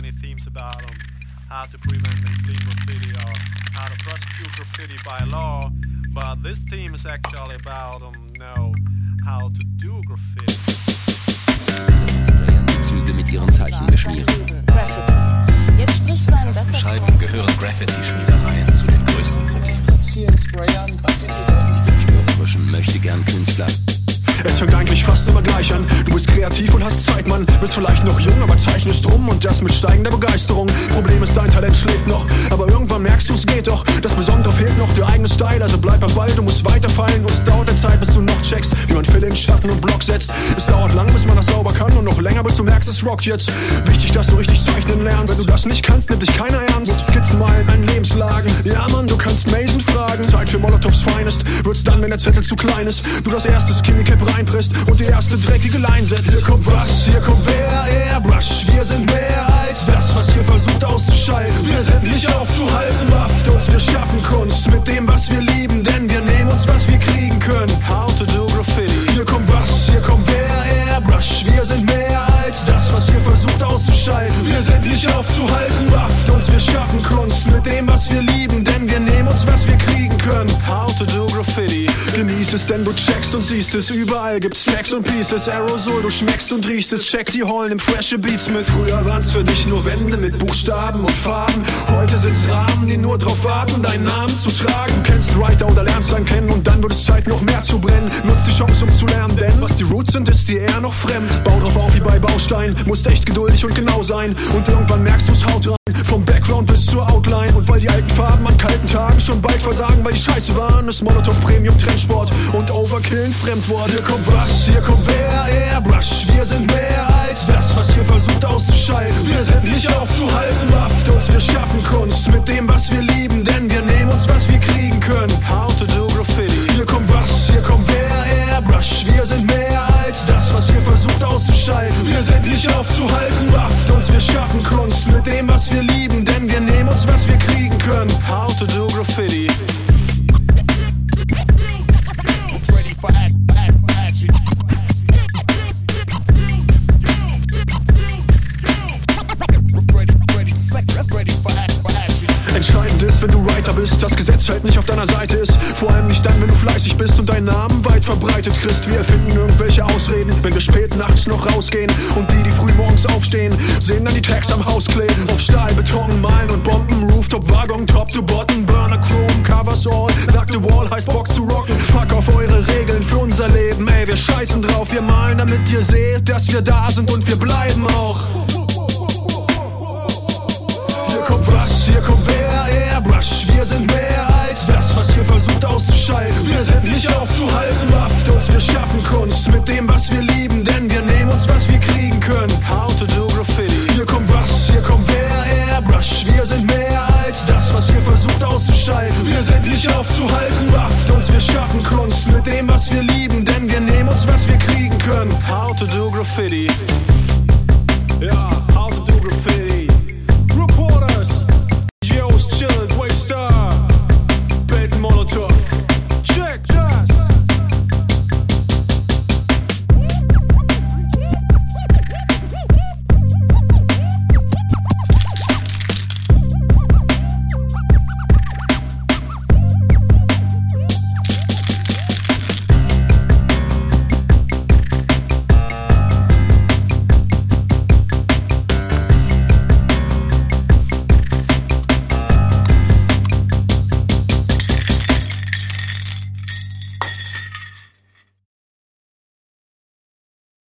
many themes about how to prevent and clean graffiti or how to prosecute graffiti by law, but this theme is actually about how to do graffiti. Demonstrieren die Züge mit ihren Zeichen beschmieren. Graffiti. Jetzt spricht sein besser. Scheiben gehören Graffiti-Schmierereien zu den größten Problemen. Vielen Sprayern, Graffiti, Zerstörerischen Möchtegern-Künstler. Es fängt eigentlich fast immer gleich an. Du bist kreativ und hast Zeit, Mann. Bist vielleicht noch jung, aber zeichnest rum und das mit steigender Begeisterung. Problem ist, dein Talent schläft noch, aber irgendwann merkst du, es geht doch. Das Besondere fehlt noch, der eigene Style, also bleib am Ball. Du musst weiterfallen und es dauert eine Zeit, bis du noch checkst, wie man Fill in Schatten und Block setzt. Es dauert lang, bis man das sauber kann und noch länger, bis du merkst, es rockt jetzt. Wichtig, dass du richtig zeichnen lernst. Wenn du das nicht kannst, nimmt dich keiner ernst. Musst Skizzen malen, einen Lebenslagen. Ja, Mann, du kannst Mason fragen. Zeit für Molotovs Finest wird's dann, wenn der Zettel zu klein ist. Du das erste Skinny Cap reinpresst und die erste dreckige Line setzt. Hier kommt was, hier kommt wer, Airbrush. Wir sind mehr als das, was hier versucht auszuschalten. Wir sind nicht aufzuhalten, wafft uns, wir schaffen Kunst mit dem, was wir lieben, denn wir nehmen uns, was wir kriegen können. How to do graffiti. Hier kommt was, hier kommt wer, Airbrush. Wir sind mehr als das, was hier versucht auszuschalten. Wir sind nicht aufzuhalten, wafft uns, wir schaffen Kunst mit dem, was wir lieben, denn wir nehmen uns, was wir kriegen können. How to do graffiti. Genieß es, denn du checkst und siehst es. Überall gibt's Stacks und Pieces. Aerosol, du schmeckst und riechst es. Check die Hallen im freshe Beats mit. Früher waren's für dich nur Wände mit Buchstaben und Farben. Heute sind's Rahmen, die nur drauf warten, deinen Namen zu tragen. Du kennst Writer oder lernst dann kennen und dann wird es Zeit, noch mehr zu brennen. Nutz die Chance, um zu lernen, denn was die Roots sind, ist dir eher noch fremd. Bau drauf auf wie bei Baustein, musst echt geduldig und genau sein. Und irgendwann merkst du's haut rein, vom Background bis zur Outline. Und weil die alten Farben an kalten Tagen schon bald versagen, weil die Scheiße waren, ist Molotov Premium Trendsport und Overkill ein Fremdwort. Hier kommt was, hier kommt wer, Airbrush. Wir sind mehr als das, was hier versucht auszuschalten. Wir sind nicht aufzuhalten, wafft uns, wir schaffen Kunst mit dem, was wir lieben, denn wir nehmen uns, was wir kriegen können. How to do graffiti. Hier kommt was, hier kommt wer, Airbrush. Wir sind mehr als das, was hier versucht auszuschalten. Wir sind nicht aufzuhalten, wafft uns, wir schaffen Kunst mit dem, was wir lieben, denn wir nehmen uns, was wir kriegen können. How to do graffiti. Entscheidend ist, wenn du Writer bist, das Gesetz halt nicht auf deiner Seite ist. Vor allem nicht dann, wenn du fleißig bist und deinen Namen weit verbreitet kriegst. Wir erfinden irgendwelche Ausreden, wenn wir spät nachts noch rausgehen. Und die früh morgens aufstehen, sehen dann die Tracks am Haus kleben. Auf Stahl, Beton, Malen und Bomben, Rooftop, Waggon, Top to Bottom, Burner, Chrome, Covers all. Knock the Wall heißt Bock zu rocken. Fuck auf eure Regeln für unser Leben, ey, wir scheißen drauf. Wir malen, damit ihr seht, dass wir da sind und wir bleiben auch. Hier kommt was, hier kommt wer, Airbrush. Wir sind mehr als das, was hier versucht auszuschalten. Wir sind nicht aufzuhalten, wafft uns, wir schaffen Kunst mit dem, was wir lieben, denn wir nehmen uns, was wir kriegen können. How to do graffiti. Hier kommt was, hier kommt wer, Airbrush. Wir sind mehr als das, was hier versucht auszuschalten. Wir sind nicht aufzuhalten, wafft uns, wir schaffen Kunst mit dem, was wir lieben, denn wir nehmen uns, was wir kriegen können. How to do graffiti.